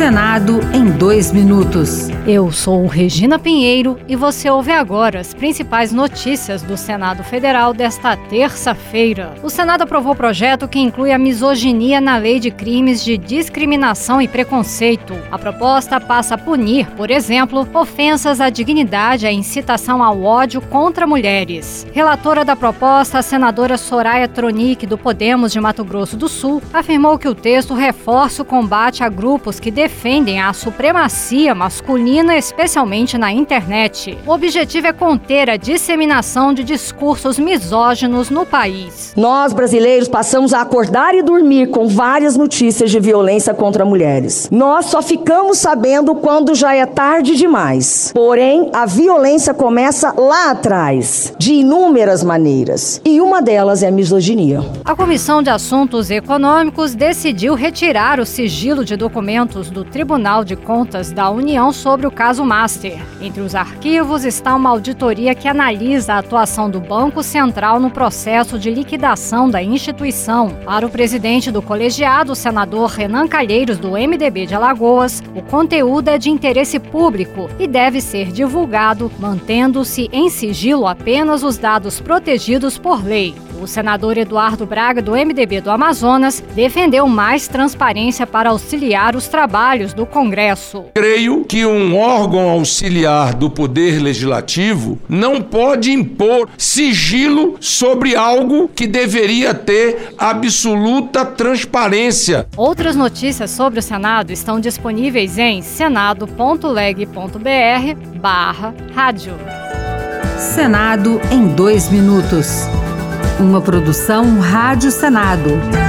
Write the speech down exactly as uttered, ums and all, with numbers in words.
Senado em dois minutos. Eu sou Regina Pinheiro e você ouve agora as principais notícias do Senado Federal desta terça-feira. O Senado aprovou o projeto que inclui a misoginia na Lei de Crimes de Discriminação e Preconceito. A proposta passa a punir, por exemplo, ofensas à dignidade e a incitação ao ódio contra mulheres. Relatora da proposta, a senadora Soraya Tronic, do Podemos de Mato Grosso do Sul, afirmou que o texto reforça o combate a grupos que defendem a supremacia masculina, especialmente na internet. O objetivo é conter a disseminação de discursos misóginos no país. Nós, brasileiros, passamos a acordar e dormir com várias notícias de violência contra mulheres. Nós só ficamos sabendo quando já é tarde demais. Porém, a violência começa lá atrás, de inúmeras maneiras. E uma delas é a misoginia. A Comissão de Assuntos Econômicos decidiu retirar o sigilo de documentos do Tribunal de Contas da União sobre o caso Master. Entre os arquivos está uma auditoria que analisa a atuação do Banco Central no processo de liquidação da instituição. Para o presidente do colegiado, o senador Renan Calheiros, do M D B de Alagoas, o conteúdo é de interesse público e deve ser divulgado, mantendo-se em sigilo apenas os dados protegidos por lei. O senador Eduardo Braga, do M D B do Amazonas, defendeu mais transparência para auxiliar os trabalhos do Congresso. Creio que um órgão auxiliar do Poder Legislativo não pode impor sigilo sobre algo que deveria ter absoluta transparência. Outras notícias sobre o Senado estão disponíveis em senado.leg.br barra rádio. Senado em dois minutos. Uma produção Rádio Senado.